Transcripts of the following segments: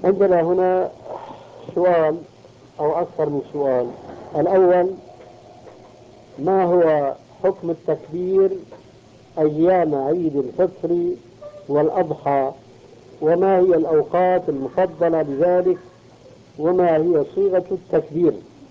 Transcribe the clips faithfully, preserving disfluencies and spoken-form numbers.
عندنا هنا سؤال أو أكثر من سؤال. الأول: ما هو حكم التكبير أيام عيد الفطر والأضحى؟ وما هي الأوقات المفضلة لذلك؟ وما هي صيغة التكبير؟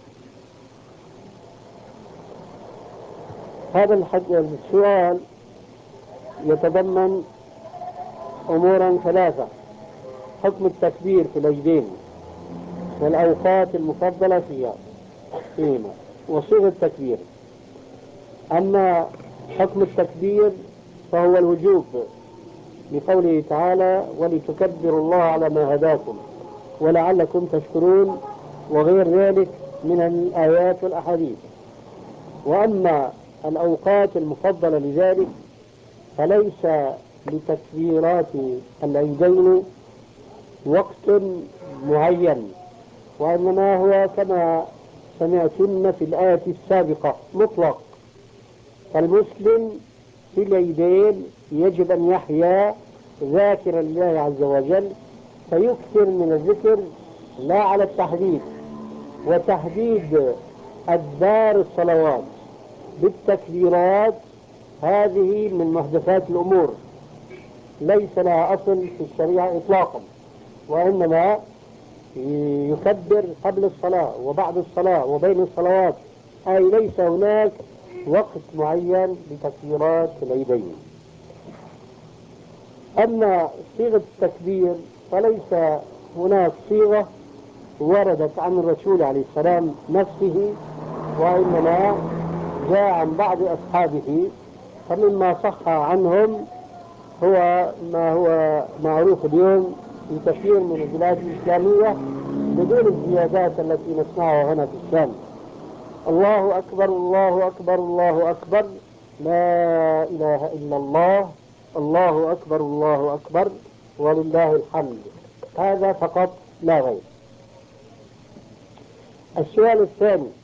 هذا السؤال يتضمن أمورا ثلاثة: حكم التكبير في العيدين، والأوقات المفضلة فيها فيهما، وصيغة التكبير. أما حكم التكبير فهو الوجوب، لقوله تعالى: ولتكبروا الله على ما هداكم ولعلكم تشكرون، وغير ذلك من الآيات والأحاديث. وأما الأوقات المفضلة لذلك فليس لتكبيرات العيدين وقت معين، وإنما هو كما سمعتن في الآية السابقة مطلق. فالمسلم في العيدين يجب أن يحيا ذاكرا لله عز وجل، فيكثر من الذكر لا على التحديد، وتحديد أدبار الصلوات بالتكبيرات هذه من محدثات الأمور، ليس لها أصل في الشريعة إطلاقا، وإنما يكبر قبل الصلاة وبعد الصلاة وبين الصلوات، أي ليس هناك وقت معين لتكبيرات العيدين. أما صيغة التكبير فليس هناك صيغة وردت عن الرسول عليه السلام نفسه، وإنما جاء عن بعض أصحابه. فمما صح عنهم هو ما هو معروف اليوم في كثير من البلاد الإسلامية بدون الزيادات التي نسمعها هنا في الشام: الله أكبر الله أكبر الله أكبر، لا إله إلا الله، الله أكبر الله أكبر، ولله الحمد. هذا فقط لا غير. السؤال الثاني: